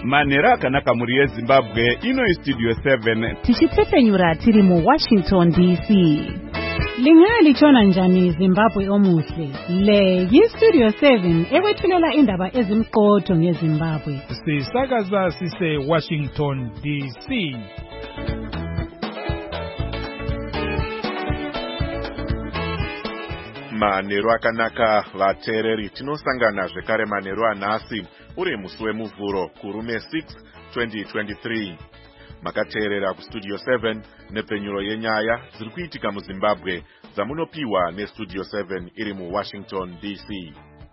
Manhero akanaka muri yeZimbabwe, ino iStudio 7. Tichitefenyura tiri mu Washington DC. Lingalitshona njani Zimbabwe omuhle? Le yiStudio 7 ekwethulela indaba ezimqotho ngeZimbabwe. Sisakaza sise Washington DC. Manhero akanaka vateereri, tinosangana zvekare manhero anhasi uri musi wemuvhuro kurume 6 2023. Makateerera kuStudio 7 nepfenyuro yenyaya dziri kuitika muZimbabwe dzamunopiwa neStudio 7 iri muWashington DC.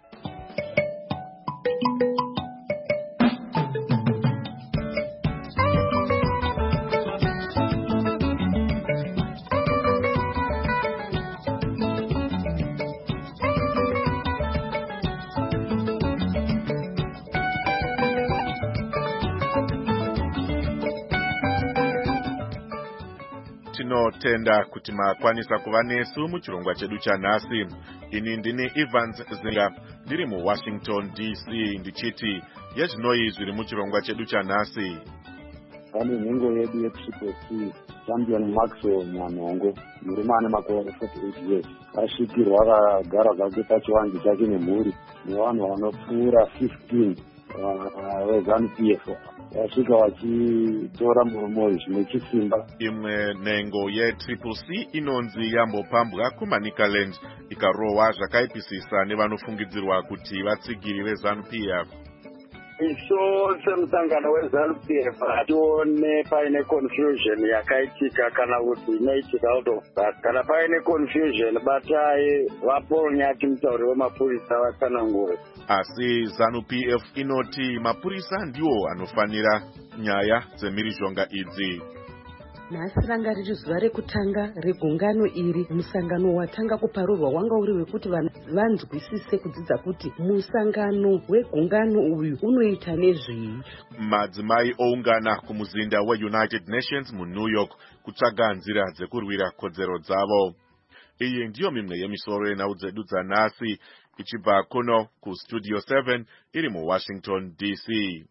Tinotenda kuti makwanisa kuva nesu muchirongwa chedu chanhasi. Ini ndini Evans Zinga ndiri muWashington DC ndichiti yezvinoi zviri muchirongwa chedu chanhasi. Pane nhengo yedu yeTriple C, Champion Maxwell Nyanongo, murume ane makore 48 years, asvikirwa akagara zvake pachivanze chake nemhuri nevanhu vanopfuura 15 veZANU-PF. Vasvika vachitora muromo zvine chisimba. Imwe nhengo yeTriple C inonzi yambopambwa kuManicaland ikarohwa zvakaipisisa nevanofungidzirwa kuti vatsigiri veZANU-PF. Iso semusangano weZANU-PF atione paine confusion yakaitika kana kuti inoitika out of that. Kana paine confusion batai vaponyati mutauri wemapurisa vatsanangure. Asi ZANU-PF inoti mapurisa ndiwo anofanira nyaya dzemhirizhonga idzi. Nhasi ranga riri zuva rekutanga regungano iri. Musangano watanga kuparurwa wanga uri wekuti vanzwisise kudzidza kuti musangano wegungano uyu unoita nezvei. Madzimai oungana kumuzinda weUnited Nations muNew York kutsvaga nzira dzekurwira kodzero dzavo. Iyi ndiyo mimwe yemisoro yenhau dzedu dzanhasi ichibva kuno kuStudio 7 iri muWashington DC.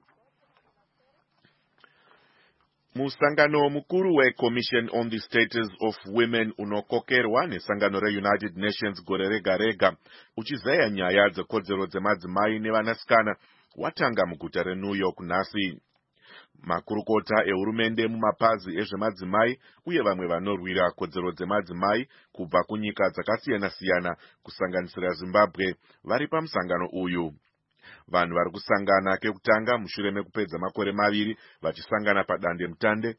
Musangano mukuru weCommission on the Status of Women unokokerwa nesangano reUnited Nations gore rega rega uchizeya nyaya dzekodzero dzemadzimai nevanasikana watanga muguta reNew York nhasi. Makurukota ehurumende mumapazi ezvemadzimai uye vamwe vanorwira kodzero dzemadzimai kubva kunyika dzakasiyana-siyana kusanganisira Zimbabwe vari pamusangano uyu. Vanhu vari kusangana kekutanga mushure mekupedza makore maviri vachisangana padande mutande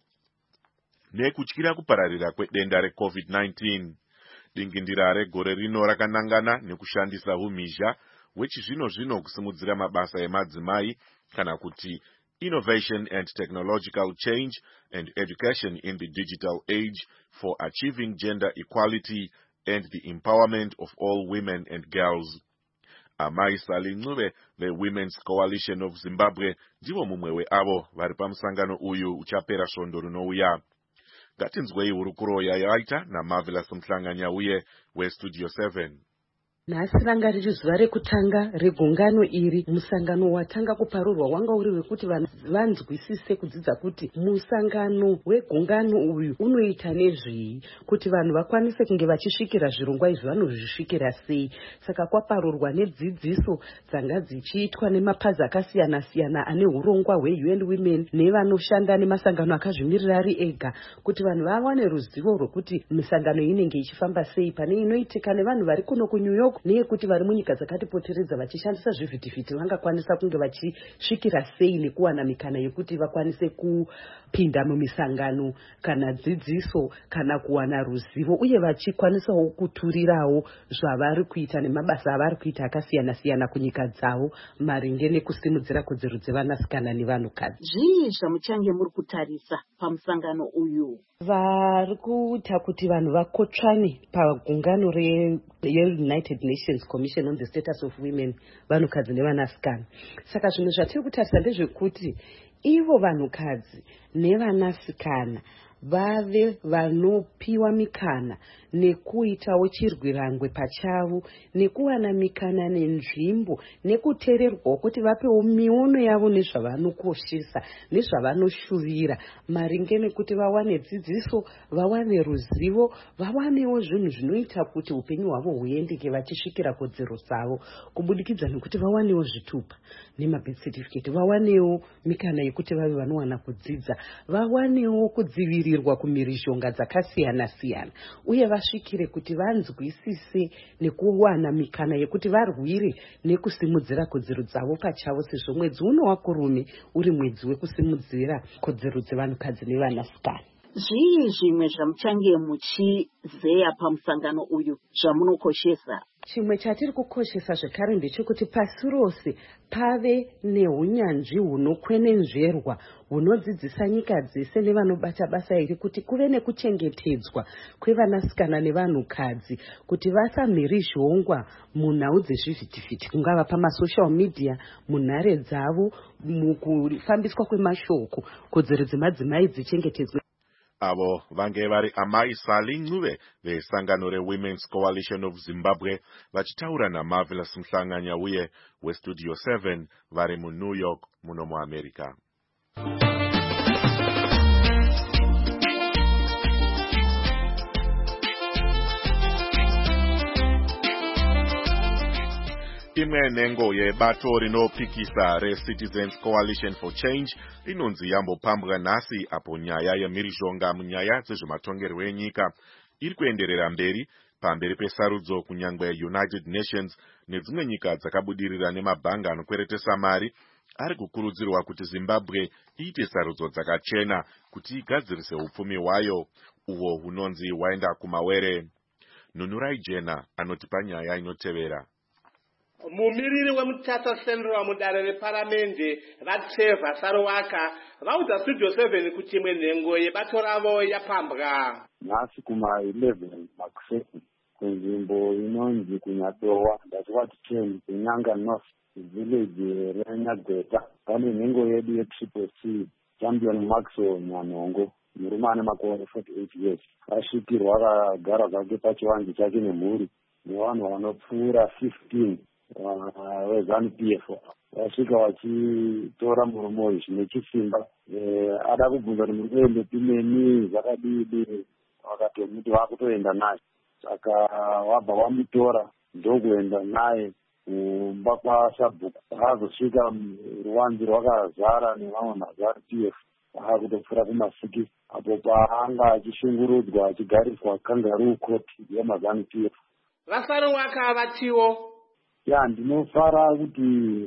nekutyira kupararira kwedenda reCovid-19. Dingindira regore rino rakanangana nekushandisa umhizha hwechizvino-zvino kusimudzira mabasa emadzimai kana kuti Innovation and Technological Change and Education in the Digital Age for Achieving Gender Equality and the Empowerment of All Women and Girls. Amai Salincube, the Women's Coalition of Zimbabwe, ndivo mumwe weavo vari pamusangano uyu uchapera svondo rinouya. Ngatinzwei hurukuro yaita naMarvelous Mhlanganya uye weStudio 7. Nhasi ranga riri zuva rekutanga regungano iri. Musangano watanga kuparurwa wanga uri wekuti vanzwisise kudzidza kuti musangano wegungano uyu unoita nezvei, kuti vanhu vakwanise kunge vachisvikira zvirongwa izvi vanozvisvikira sei. Saka kwaparurwa nedzidziso dzanga dzichiitwa nemapazi akasiyana-siyana ane urongwa hweUN Women nevanoshanda nemasangano akazvimirira ari ega, kuti vanhu vawane ruzivo rwekuti misangano inenge ichifamba sei pane inoitika nevanhu vari kuno kuNew York neyekuti vari munyika dzakatipoteredza vachishandisa zvivhitivhiti vangakwanisa kunge vachisvikira sei nekuwana mikana yekuti vakwanise kupinda mumisangano kana dzidziso kana kuwana ruzivo uye vachikwanisawo kuturirawo zvavari kuita nemabasa avari kuita akasiyana-siyana kunyika dzavo maringe nekusimudzira kodzero dzevanasikana nevanhukadzi. Zvii zvamuchange muri kutarisa pamusangano uyu? Vari kuita kuti vanhu vakotsvane pagungano reUnited Nations Commission on the Status of Women, vanhukadzi nevanasikana. Saka zvimwe zvatiri kutarisa ndezvekuti ivo vanhukadzi nevanasikana vave vanopiwa mikana nekuitawo chirwirangwe pachavo, nekuwana mikana nenzvimbo, nekuteererwawo kuti vapewo miono yavo nezvavanokoshesa nezvavanoshuvira, maringe nekuti vawane dzidziso, vawane ruzivo, vawanewo zvinhu zvinoita kuti upenyu hwavo huendeke vachisvikira kodzero dzavo, kubudikidza nekuti vawanewo zvitupa nemabirth certificate, vawanewo mikana yekuti vave vanowana kudzidza, vawanewo kudzivirirwa kumhirizhonga dzakasiyana siyana, uye vasvikire kuti vanzwisise nekuwana mikana yekuti varwire nekusimudzira kodzero dzavo pachavo, sezvo mwedzi uno wakurume uri mwedzi wekusimudzira kodzero dzevanhukadzi nevanasikana. Zvii zvimwe zvamuchange muchizeya pamusangano uyu zvamunokoshesa? Chimwe chatiri kukoshesa zvekare ndechekuti pasi rose pave neunyanzvi hunokwenenzverwa hunodzidzisa nyika dzese nevanobata basa iri kuti kuve nekuchengetedzwa kwevanasikana nevanhukadzi, kuti vasamhirizhongwa munhau dzezvivhitivhiti, kungava pamasocial media, munhare dzavo, mukufambiswa kwemashoko, kodzero dzemadzimai dzichengetedzwe. Avo vange vari Amai Sali Ncube vesangano reWomen's Coalition of Zimbabwe vachitaura naMarvelous Mhlanganya uye weStudio 7 vari muNew York muno muAmerica. Imwe nhengo yebato rinopikisa reCitizens Coalition for Change inonzi yambopambwa nhasi apo nyaya yemhirizhonga munyaya dzezvematongerwo enyika iri kuenderera mberi pamberi pesarudzo kunyangwe United Nations nedzimwe nyika dzakabudirira nemabhanga anokweretesa mari ari kukurudzirwa kuti Zimbabwe iite sarudzo dzakachena kuti igadzirise upfumi hwayo uho hunonzi waenda kumawere. Nunurai Jena anotipa nyaya inotevera. Mumiriri weMutata Central mudare reparamende vaTrevor Sarowaka vaudza Studio 7 kuti imwe nhengo yebato ravo yapambwa nhasi kuma11 makuseni kunzvimbo inonzi kuNyadowa, that's what 10 kuNyanga North village reNyagweta. Pane nhengo yedu yeCCC Champion Maxwell Nyanongo, murume ane makore 48 years, asvikirwa akagara zvake pachivanze chake nemhuri nevanhu vanopfuura 15 weZANU-PF. Vasvika vachitora murume uyu zvine chisimba. Ada kubvunza kuti muri kuenda timeni zvakadii, vakatomuti vakutoenda naye. Saka wabva wamutora ndokuenda naye kumba kwaSabhuku. Akazosvika ruwanzi rwakazara nevamwe maZANU-PF, akutopfuura kumasiki apo paanga achishungurudzwa achigariswa kangaroo court yemaZANU-PF. Vasarowaka vatiwo ndinofara kuti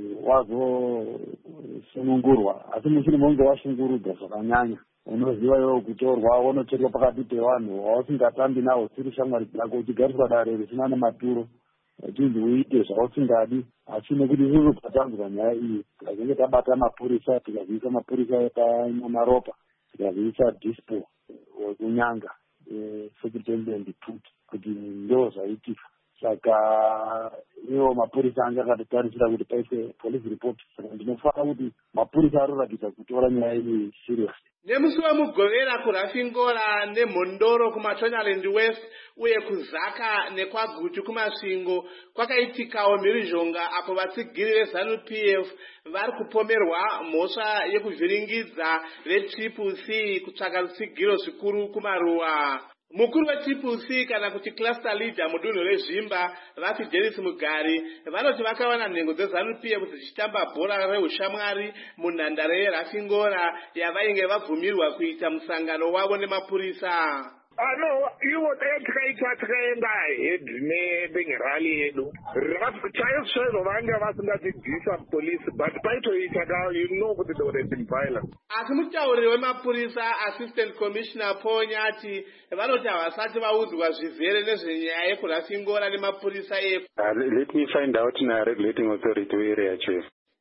wazosunungurwa, asi mushure monge washungurudzwa zvakanyanya unoziva iwo kutorwa wonocherwa pakati pevanhu wausingatambi navo, tsiri shamwari dzako, uchigariswa dare risina nematuro, uchinzi uite zvausingadi. Asi nekuti isusu tatambudzwa nyaya iyi, tikazenge tabata mapurisa, tikaziisa mapurisa epanyamaropa, tikaziisa dispo kunyanga superintendent kuti ndo zvaitika. Saka iwo mapurisa anga akatotarisira kuti paise police report. Saka ndinofara kuti mapurisa aroratidza kutora nyaya iyi serious. Nemusi wemugovera kuRafingora nemhondoro kumaTonaland West uye kuZaka nekwaGutu kumasvingo kwakaitikawo mhirizhonga apo vatsigiri veZANU-PF vari kupomerwa mhosva yekuvhiringidza veCCC kutsvaga rutsigiro zvikuru kumaruwa. Mukuru weCCC kana kuti cluster leader mudunhu rezvimba vaFidelis Mugari vanoti vakawana nhengo dzeZANU-PF dzichitamba bhora reushamwari munhandare yeRafingora yavainge vabvumirwa kuita musangano wavo nemapurisa. No, iwo takaenda head nebengerali yedu chaizvo vanga vasingatidzisa police, but paitoita kuti there would have been violence. Asi mutauriri wemapurisa Assistant Commissioner Paul Nyati vanoti havasati vaudzwa zvizere nezvenyaya yekurafingora nemapurisa efu. Let me find out na regulating authority area chief.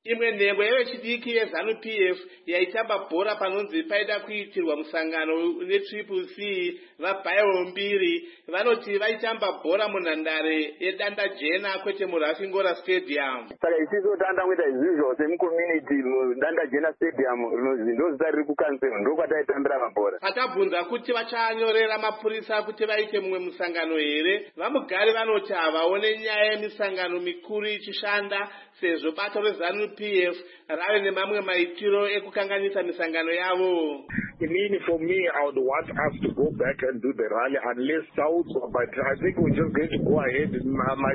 Imwe nhengo yevechidiki yeZANU-PF yaitamba bhora panonzi paida kuitirwa musangano netriple C vabhayo mbiri vanoti vaitamba bhora munhandare yedanda jena kwete muRafingora Stadium. Saka isiso tanda kuita izvizvo semucommunity mudanda jena stadium ndozita riri kukansel ndokwataitambira mabhora. Patabvunza kuti vachanyorera mapurisa kuti vaite mumwe musangano here, vamugari vanoti havaone nyaya yemisangano mikuru ichishanda sezvo bato reZANU-PF rave nemamwe maitiro ekukanganisa misangano yavo. For me, I would want us to go back and do the rally unless South, but I think we're just going to go ahead and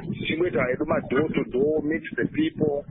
my door to door, meet the people,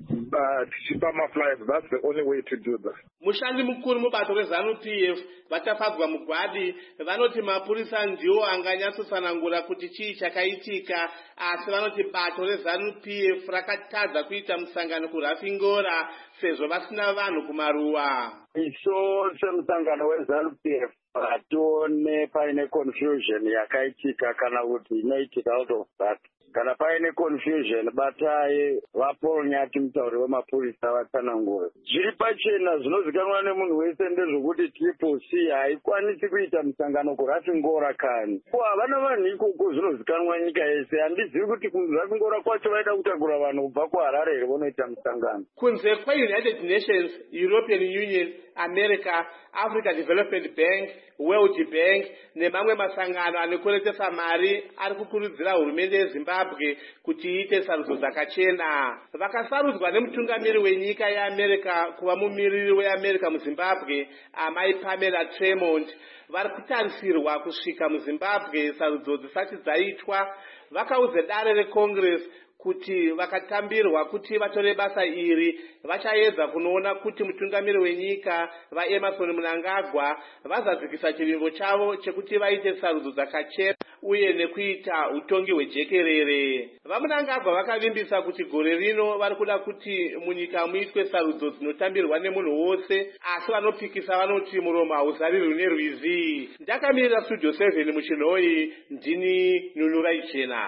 my flyers. That's the only way to do that. Mushandi mukuru mubato reZANU-PF vatafadzwa mugwadi vanoti mapurisa ndiwo anganyatsosanangura kuti chii chakaitika, asi vanoti bato reZANU-PF rakatadza kuita musangano kuRafingora sezvo vasina vanhu kumaruwa. Iso semusangano weZANU-PF hatione paine confusion yakaitika kana kuti inoitika out of that. Kana paine confusion batai vapolonyati mutauri wemapurisa vatsanangura. Zviri pachena zvinozikanwa nemunhu wese ndezvokuti triple C haikwanisi kuita musangano kuRafingora kani. Havana vanhu ikoko zvinozikanwa nyika yese. Handizivi kuti kuRafingora kwacho vaida kutakura vanhu kubva kuHarare here vonoita musangano. Kunze kweUnited Nations, European Union, America, Africa Development Bank, World Bank nemamwe masangano anokoletesa mari ari kukurudzira hurumende yeZimbabwe kuti iite sarudzo dzakachena. Vakasarudzwa nemutungamiri wenyika yeAmerica kuva mumiriri weAmerica muZimbabwe, amai Pamela Tremont, vari kutarisirwa kusvika muZimbabwe sarudzo dzisati dzaitwa. Vakaudza dare reCongress kuti vakatambirwa kuti vatore basa iri vachaedza kunoona kuti mutungamiri wenyika vaEmerson Mnangagwa vazadzikisa chivimbo chavo chekuti vaite sarudzo dzakachena uye nekuita utongi hwejekerere. VaMnangagwa vakavimbisa kuti gore rino vari kuda kuti munyika muitwe sarudzo dzinotambirwa nemunhu wose, asi vanopikisa vanoti muromo hauzarirwi nerwizi. Ndakamirira Studio 7 muChinhoyi, ndini Nunu Raichena.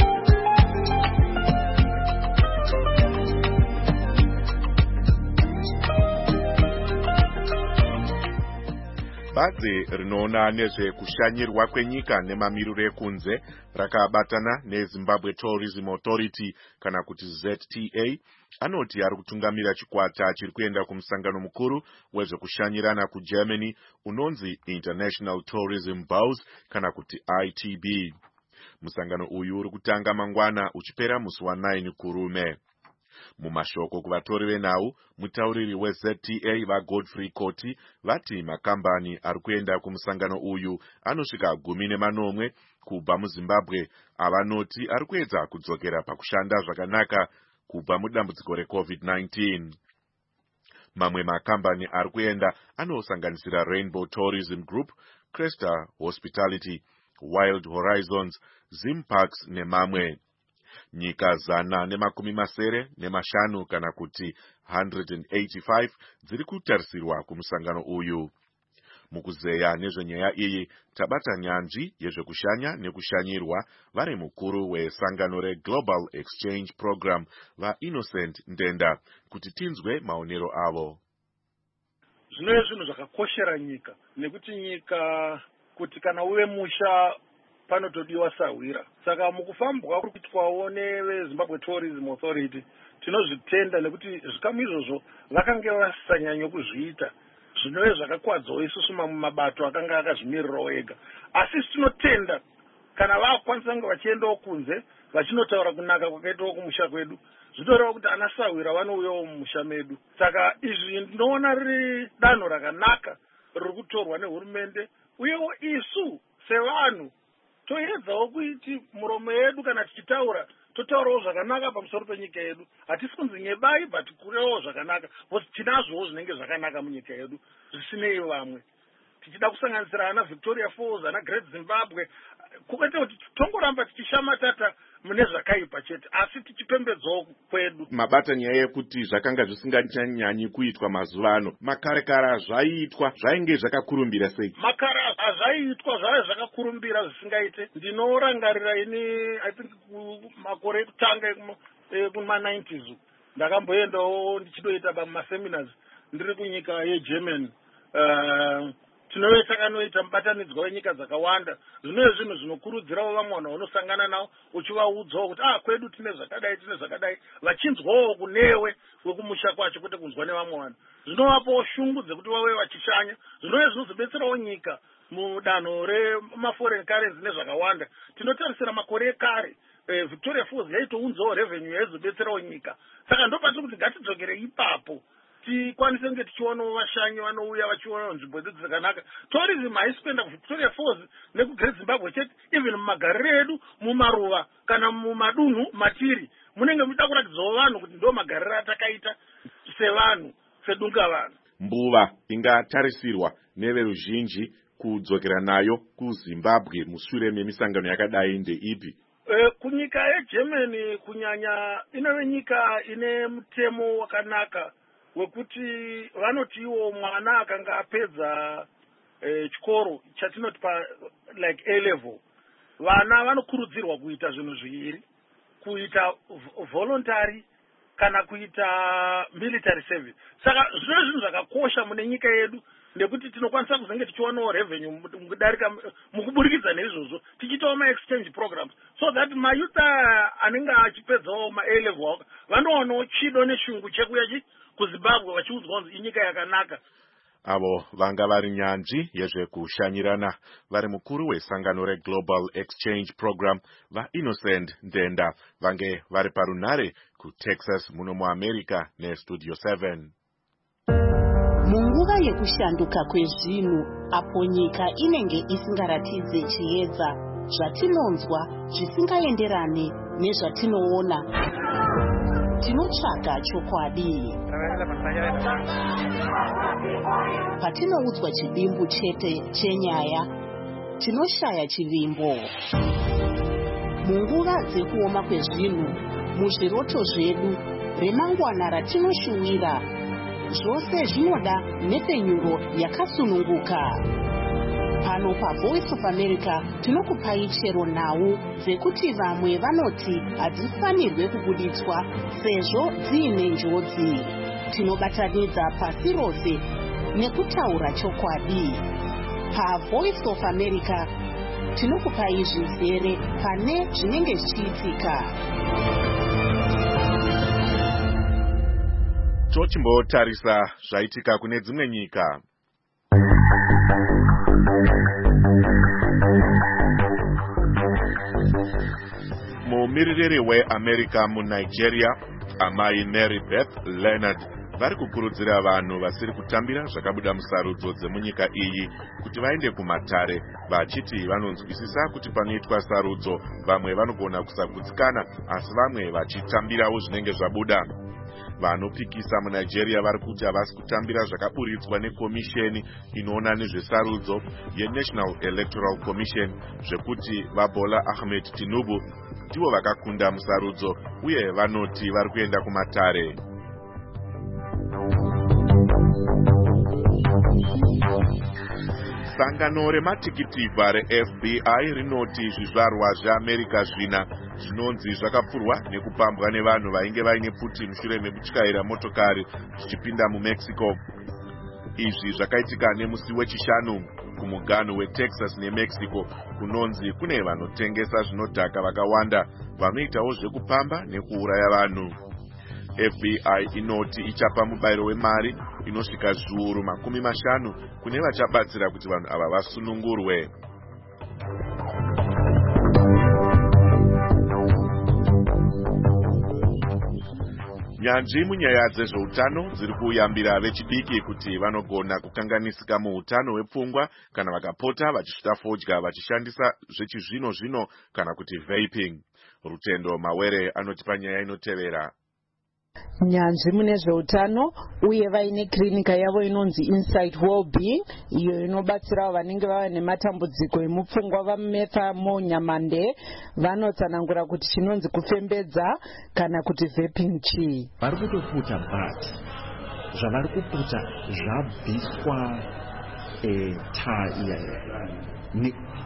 Bazi rinoona nezvekushanyirwa kwenyika nemamiriro ekunze rakabatana neZimbabwe Tourism Authority kana kuti ZTA anoti ari kutungamira chikwata chiri kuenda kumusangano mukuru wezvekushanyirana kuGermany unonzi International Tourism Bows kana kuti ITB. Musangano uyu uri kutanga mangwana uchipera musi wa9 kurume. Mumashoko kuvatori venhau, mutauriri weZTA vaGodfrey Koti vati makambani ari kuenda kumusangano uyu anosvika 10 kubva muZimbabwe avanoti ari kuedza kudzokera pakushanda zvakanaka kubva mudambudziko reCovid-19. Mamwe makambani ari kuenda anosanganisira Rainbow Tourism Group, Cresta Hospitality, Wild Horizons, Zim Parks nemamwe. Nyika 175 kana kuti 185 dziri kutarisirwa kumusangano uyu. Mukuzeya nezvenyaya iyi tabata nyanzvi yezvekushanya nekushanyirwa vari mukuru wesangano reGlobal Exchange Program vaInnocent Ndenda kuti tinzwe maonero avo. Zvinove zvinhu zvakakoshera nyika nekuti nyika kuti kana uve musha panotodiwa sahwira. Saka mukufambwa kuri kuitwawo neveZimbabwe Tourism Authority tinozvitenda nekuti zvikamu izvozvo vakanga vasanyanya kuzviita. Zvinove zvakakwadzawo isusu mabato akanga akazvimirirawo ega. Asi tinotenda kana vakwanisa kunge vachiendawo kunze vachinotaura kunaka kwakaitawo kumusha kwedu, zvinoreva kuti ana sahwira vanouyawo mumusha medu. Saka izvi ndinoona riri danho rakanaka riri kutorwa nehurumende, uyewo isu sevanhu toedzawo kuti muromo yedu kana tichitaura totaurawo zvakanaka pamusoro penyika yedu. Hatisi kunzi nyebai but kurewo zvakanaka, kuti tinazvowo zvinenge zvakanaka munyika yedu zvisinei vamwe. Tichida kusanganisira ana Victoria Falls, ana Great Zimbabwe, kwete kuti tongoramba tichishamatata mune zvakaipa chete, asi tichipembedzawo kwedu. Mabata nyaya yekuti zvakanga zvisingachanyanyi kuitwa mazuva ano, makarekara zvaiitwa zvainge zvakakurumbira sei? Makara azvaiitwa zvaive zvakakurumbira zvisingaite. Ndinorangarira ini I think makore ekutanga kuma 90s ndakamboendawo ndichitoita pamaseminars ndiri kunyika yeGermany. Tinove takanoita mubatanidzwa wenyika dzakawanda. Zvino zvinhu zvinokurudzirawo vamwe vanhu vanosangana navo uchivaudzawo kuti kwedu tine zvakadai vachinzwawo kunewe wekumusha kwacho kwete kunzwa nevamwe vanhu. Zvinovapawo shungu dzekuti vave vachishanya. Zvinove zvinozobetserawo nyika mudanho remaforeign currency nezvakawanda. Tinotarisira makore ekare Victoria Falls yaitounzawo revenue yaizobetserawo nyika. Saka ndopatiri kuti ngatidzokere ipapo tikwanise kunge tichionawo vashanyi vanouya vachionawo nzvimbo dzedu dzakanaka. Tourism haispenda kuVictoria Falls nekugere Zimbabwe chete, even mumagariro edu mumaruva kana mumadunhu matiri munenge muchida kuratidzawo vanhu kuti ndo magariro atakaita sevanhu sedunga vanhu. Mbuva ingatarisirwa neveruzhinji kudzokera nayo kuZimbabwe mushure memisangano yakadai ndeipi? Kunyika yeGermany kunyanya inove nyika ine mutemo wakanaka wekuti vanoti iwo mwana akanga apedza chikoro chatinoti like A level, vana vanokurudzirwa kuita zvinhu zviviri, kuita voluntary kana kuita military service. Saka zvino zvinhu zvakakosha mune nyika yedu ndekuti tinokwanisa kuzenge tichiwanawo revenue mukudarika mukuburikidza neizvozvo tichitawo ma-exchange programs so that mayouth anenge achipedzawo ma-A level vanowanawo chido neshungu chekuya kuZimbabwe vachiudzwa kunzi inyika yakanaka. Avo vanga vari nyanzvi yezvekushanyirana vari mukuru wesangano reGlobal Exchange Program vaInnocent Ndenda vange vari parunhare kuTexas muno muAmerica neStudio 7. Munguva yekushanduka kwezvinhu apo nyika inenge isingaratidze chiedza zvatinonzwa zvisingaenderane nezvatinoona, tinotsvaga chokwadi. Patinoudzwa chivimbo chete chenyaya, tinoshaya chivimbo. Munguva dzekuoma kwezvinhu, muzviroto zvedu, remangwana ratinoshuwira, zvose zvinoda nhepfenyuro yakasununguka. Pano paVoice of America tinokupai chero nhau dzekuti vamwe vanoti hadzifanirwe kubuditswa sezvo dziine njodzi. Tinobatanidza pasi rose nekutaura chokwadi. PaVoice of America tinokupai zvizere pane zvinenge zvichiitika. Tochimbotarisa zvaitika kune dzimwe nyika. Mumiririri weAmerica muNigeria, amai Mary Beth Leonard vari kukurudzira vanhu vasiri kutambira zvakabuda musarudzo dzemunyika iyi kuti vaende kumatare, vachiti vanonzwisisa kuti panoitwa sarudzo vamwe vanogona kusagutsikana asi vamwe vachitambirawo zvinenge zvabuda. Vanopikisa muNigeria vari kuti havasi kutambira zvakaburitswa nekomisheni inoona nezvesarudzo yeNational Electoral Commission zvekuti vaBola Ahmed Tinubu ndivo vakakunda musarudzo uye vanoti vari kuenda kumatare. Sangano rematikitibva reFBI rinoti zvizvarwa zveAmerica zvina zvinonzi zvakapfurwa nekupambwa nevanhu vainge vaine pfuti mushure mekutyaira motokari zvichipinda muMexico. Izvi zvakaitika nemusi wechishanu kumuganhu weTexas neMexico kunonzi kune vanotengesa zvinodhaka vakawanda vanoitawo zvekupamba nekuuraya vanhu. FBI inoti ichapa mubayiro wemari inosvika zviuru 50 kune vachabatsira kuti vanhu ava vasunungurwe. Nyanzvi munyaya dzezveutano dziri kuyambira vechidiki kuti vanogona kukanganisika muutano hwepfungwa kana vakapota vachisvita fodya vachishandisa zvechizvino-zvino kana kuti vaping. Rutendo Mawere anoti panyaya inotevera. Nyanzvi mune zveutano uye vaine klinika yavo inonzi Insight Wellbeing iyo inobatsira vanenge vava nematambudziko emupfungwa vametha munyamande vanotsanangura kuti chinonzi kufembedza kana kuti vaping chii. Vari kutoputa but zvavari kuputa zvabviswa taa iyayo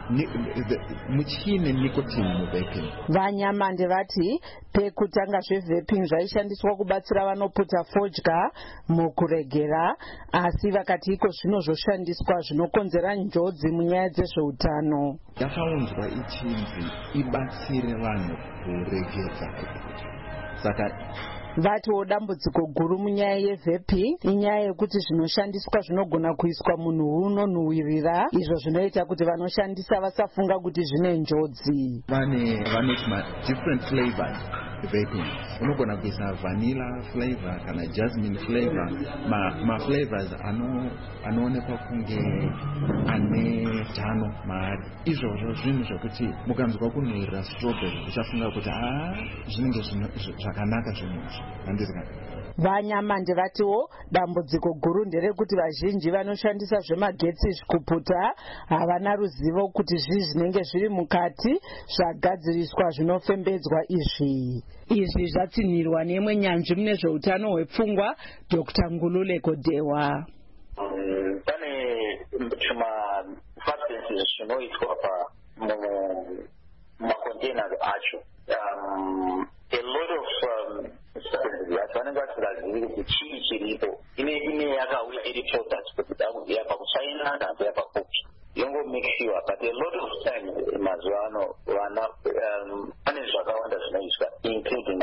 muchine nicotine muvaping. Vanyamande vati pekutanga zvevaping zvaishandiswa kubatsira vanopfuta fodya mukuregera, asi vakati iko zvinozoshandiswa zvinokonzera njodzi munyaya dzezveutano. Yakaunzwa ichinzi ibatsire vanhu kuregedza kupfuta. Saka vatiwo dambudziko guru munyaya yevaping inyaya yekuti zvinoshandiswa zvinogona kuiswa munhu unonhuhwirira, izvo zvinoita kuti vanoshandisa vasafunga kuti zvine njodzi. vanoti different flavors vaping. Unogona kuisa vanilla flavor kana jasmine flavor, maflavors anoonekwa kunge ane tano maari. Izvozvo zvinhu zvokuti mukanzwa kunhuhwirira strawberry uchafunga kuti zvinenge zvakanaka zvinhu. Vanyamande vatiwo dambudziko guru nderekuti vazhinji vanoshandisa zvemagetsi kupfuta havana ruzivo kuti zvinenge zviri mukati zvagadziriswa zvinofembedzwa izvi. Izvi zvatsinhirwa nemwe nyanzvi mune zveutano hwepfungwa Dr. Ngulule Godewa. Pane substances zvinoitwa mumacontainers acho. A lot of vanenge vasingazivi kuti chii chiripo. Ine yakauya iri product kuti yabva kuchina kana yabva kupi yongomixiwa, but a lot of times mazuva ano vana pane zvakawanda zvinoiswa including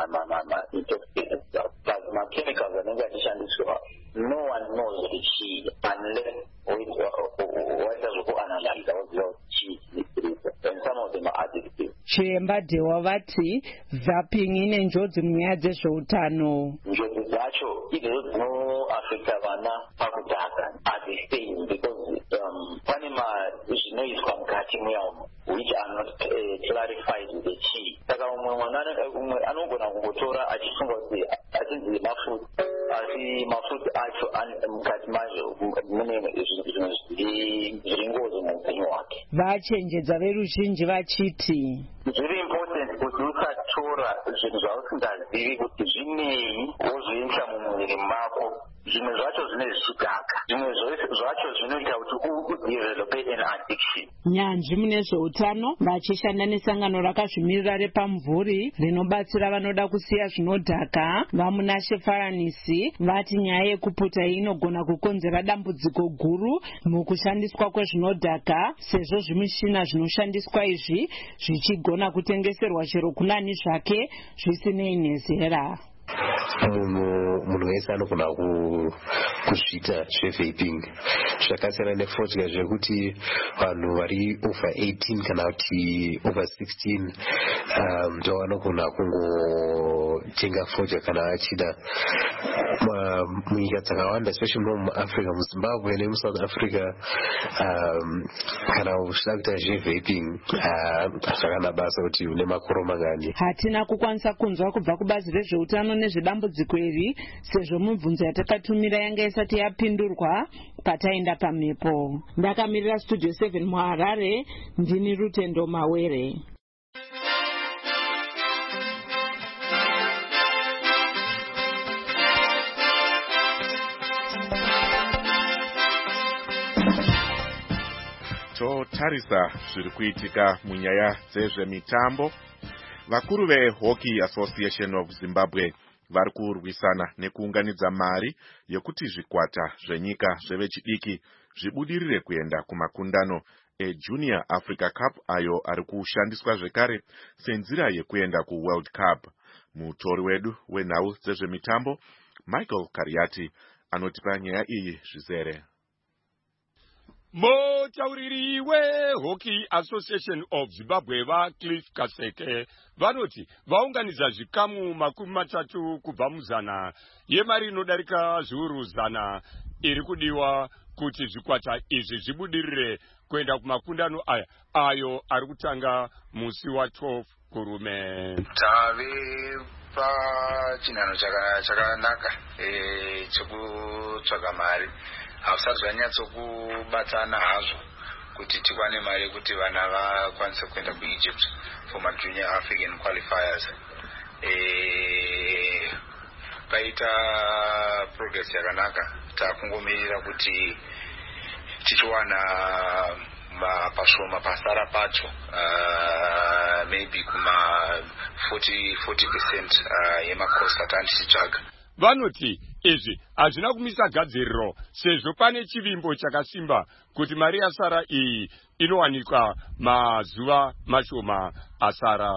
ma-chemicals anenge achishandiswa. No one knows kuti chii unless waita zvokuanalyza woziva kuti chii chiripo, and some of them are addictive. Chiremba Dewa vati vaping ine njodzi munyaya dzezveutano. Njodzi dzacho idzodzo dzinoafekta vana pakudhaka adzistaying because pane zvinoiswa mukati muyamo which are not clarified with the chii. Saka umwe anogona kungotora achifunga kuti achinzi mafuta, asi mafuta acho mukati mazvo mune zvinhu zviri ngozi muupenyu hwake. Vachenjedza veruzhinji vachiti zviri important kuti usatora zvinhu zvausingazivi kuti zvinei wozviisa mumuviri mako. Zvimwe zvacho zvine zvichidhaka, zvimwe zvacho zvinoita kuti udevelope an addiction. Nyanzvi mune zveutano vachishanda nesangano rakazvimirira repamvuri rinobatsira vanoda kusiya zvinodhaka vamunashe Faranisi vati nyaya yekupfuta inogona kukonzera dambudziko guru mukushandiswa kwezvinodhaka, sezvo zvimishina zvinoshandiswa izvi zvichigona kutengeserwa chero kunani zvake zvisinei nezera. Munhu wese anogona kuzviita zvevaping. Zvakasiyana nefodya zvekuti vanhu vari over 18 kana kuti over 16 ndo vanogona kungotenga fodya kana vachida. Munyika dzakawanda especially muAfrica, muZimbabwe nemuSouth Africa, kana uchida kuita zvevaping zvakana basa kuti une makore mangani. Hatina kukwanisa kunzwa kubva kubazi rezveutano nezvedambudziko iri sezvo mibvunzo yatakatumira yanga isati yapindurwa pataenda pamhepo. Ndakamirira Studio 7 muHarare, ndini Rutendo Mawere. Totarisa zviri kuitika munyaya dzezvemitambo. Vakuru veHockey Association of Zimbabwe vari kurwisana nekuunganidza mari yekuti zvikwata zvenyika zvevechidiki zvibudirire kuenda kumakundano eJunior Africa Cup ayo ari kushandiswa zvekare senzira yekuenda kuWorld Cup. Mutori wedu wenhau dzezvemitambo Michael Kariati anotipa nyaya iyi zvizere. Mutauriri weHockey Association of Zimbabwe vaCliff Kaseke vanoti vaunganidza zvikamu 30 kubva muzana yemari inodarika zviuru 100 iri kudiwa kuti zvikwata izvi zvibudirire kuenda kumakundano ayo ari kutanga musi wa12 kurume. Tave pachinhano chakanaka chekutsvaga mari. Hausati zvanyatsokubatana hazvo kuti tikwane mari kuti vana vakwanise kuenda kuEgypt for majunior African qualifiers. Paita progress yakanaka, takungomirira kuti tichiwana pashoma pasara pacho maybe kuma 40% yemacost atani tichitsvaga. Vanoti izvi hazvina kumisa gadziriro sezvo pane chivimbo chakasimba kuti mari yasara iyi inowanikwa mazuva mashoma asara.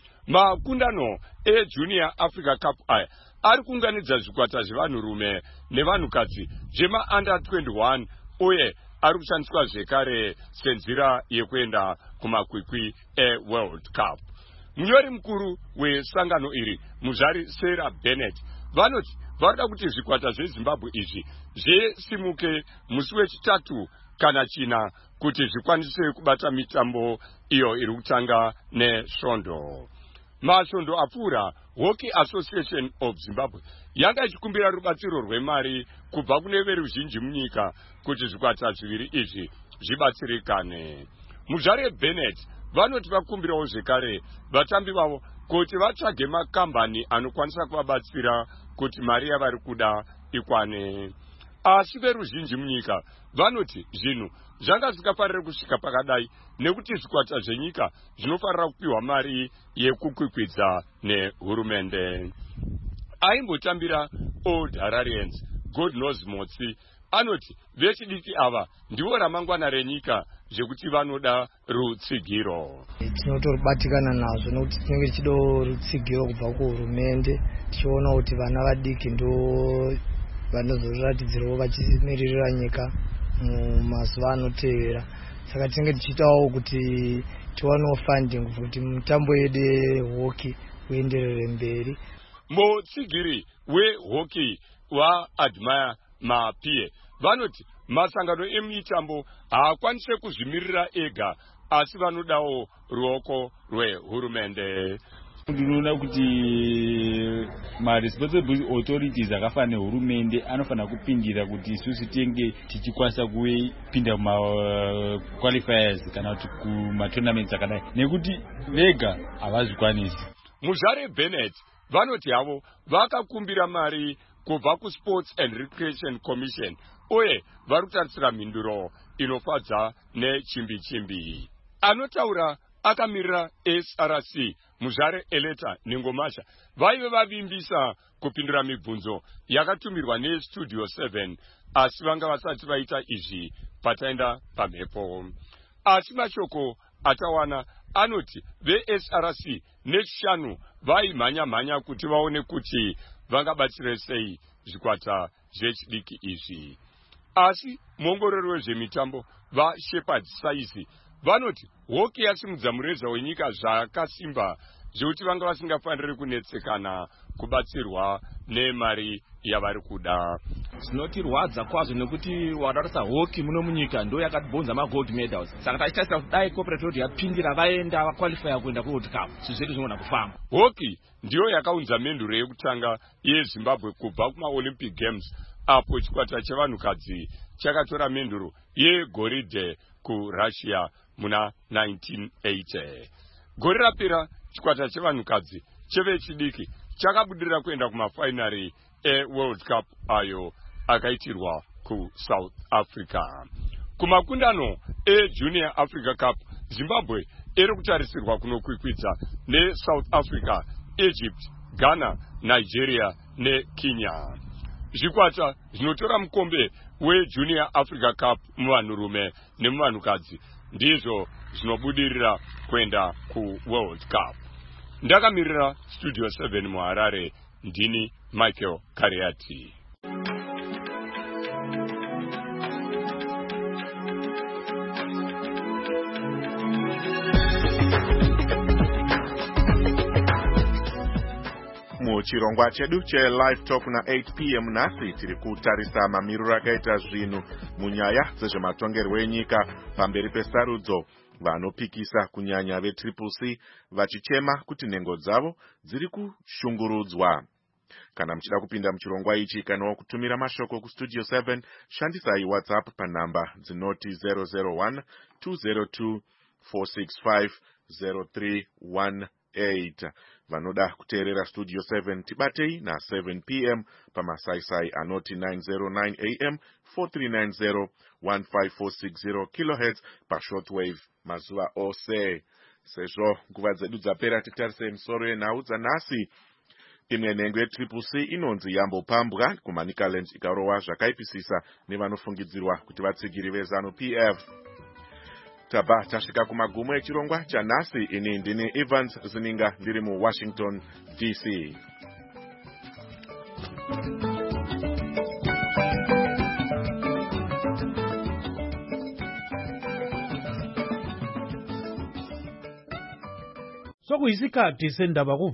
Makundano eJunior Africa Cup aya ari kuunganidza zvikwata zvevanhurume nevanhukadzi zvema-under 21 uye ari kushandiswa zvekare senzira yekuenda kumakwikwi eWorld Cup. Munyori mukuru wesangano iri, Muzvari Sarah Bennett, vanoti varida kuti zvikwata zveZimbabwe izvi zvesimuke musi wechitatu kana china kuti zvikwanise kubata mitambo iyo iri kutanga nesvondo. Masvondo apfuura, Hockey Association of Zimbabwe yanga ichikumbira rubatsiro rwemari kubva kune veruzhinji munyika kuti zvikwata zviviri izvi zvibatsirikane. Muzvare Bennett vanoti vakumbirawo zvekare vatambi vavo kuti vatsvage makambani anokwanisa kuvabatsira kuti mari yavari kuda ikwane. Asi veruzhinji munyika vanoti zvinhu zvanga zvisikafariri kusvika pakadai nekuti zvikwata zvenyika zvinofarira kupiwa mari yekukwikwidza nehurumende. Aimbotambira Old Hararians God knows Motsi anoti vechidiki ava ndivo ramangwana renyika zvekuti vanoda rutsigiro. Tinotobatikana nazvo nekuti tinenge tichida rutsigiro kubva kuhurumende tichiona kuti vana vadiki ndo vanozoratidzirawo vachimiririra nyika mumazuva anotevera. Saka tinenge tichitawo kuti tiwanewo funding kuti mitambo yedu yehockey uenderere mberi. Mutsigiri wehockey waAdmire Mapie vanoti masangano emitambo haakwanise kuzvimirira ega asi vanodawo ruoko rwehurumende. Ndinoona kuti ma-responsible authorities akafanira nehurumende anofanira kupindira kuti isusu tinge tichikwanisa kupinda kuma-qualifiers kana kuti kuma-tournaments akadai nekuti vega havazvikwanisi. Muzvare Bennett vanoti havo vakakumbira mari kubva kuSports and Recreation Commission uye vari kutarisira mhinduro inofadza nechimbi-chimbi. Anotaura akamirira SRC Muzvare Eleta Ningomasha vaive vavimbisa kupindura mibvunzo yakatumirwa neStudio 7 asi vanga vasati vaita izvi pataenda pamhepo. Asi mashoko atawana anoti veSRC nechishanu vaimhanya kuti vaone kuti vangabatsire sei zvikwata zvechidiki izvi. Asi muongorori wezvemitambo vaShepard Saisi vanoti hockey yasimudza mureza wenyika zvakasimba zvekuti vanga vasingafaniri kunetsekana kubatsirwa nemari yavari kuda. Zvinotirwadza kwazvo nekuti watarisa hockey muno munyika ndo yakatibonza magold medals. Saka tachitarisira kuti dai corporate road yapindira vaenda vaqualifya kuenda kuWorld Cup zvezvedu zvinogona kufamba. Hockey ndiyo yakaunza menduro yekutanga yeZimbabwe kubva kuma-Olympic Games apo chikwata chevanhukadzi chakatora menduro yegoridhe kuRussia muna 1980. Gore rapera chikwata chevanhukadzi chevechidiki chakabudirira kuenda kumafainari eWorld Cup ayo akaitirwa kuSouth Africa. Kumakundano eJunior Africa Cup Zimbabwe iri kutarisirwa kunokwikwidza neSouth Africa, Egypt, Ghana, Nigeria neKenya. Zvikwata zvinotora mukombe weJunior Africa Cup muvanhurume nemuvanhukadzi ndizvo zvinobudirira kuenda kuWorld Cup. Ndakamirira Studio 7 muHarare, ndini Michael Kariati. Muchirongwa chedu cheLive Talk na8 p.m. nhasi tiri kutarisa mamiriro akaita zvinhu munyaya dzezvematongerwo enyika pamberi pesarudzo. Vanopikisa kunyanya veCCC vachichema kuti nhengo dzavo dziri kushungurudzwa. Kana muchida kupinda muchirongwa ichi kana kutumira mashoko kuStudio 7 shandisai WhatsApp panhamba dzinoti 001 202 465 031 8. Vanoda kuteerera Studio 7 tibatei na 7 p.m. pamasaisai anoti 909 am 4390 15460 kHz pashortwave mazuva ose. Sezvo nguva dzedu dzapera titarise misoro yenhau dzanhasi. Imwe nhengo yetriple C inonzi yambopambwa kuManicaland ikarohwa zvakaipisisa nevanofungidzirwa kuti vatsigiri vezanu PF. Tabva tasvika kumagumo echirongwa chanhasi. Ini ndini Evans Zininga ndiri muWashington DC. Sokuyisikhathi sendaba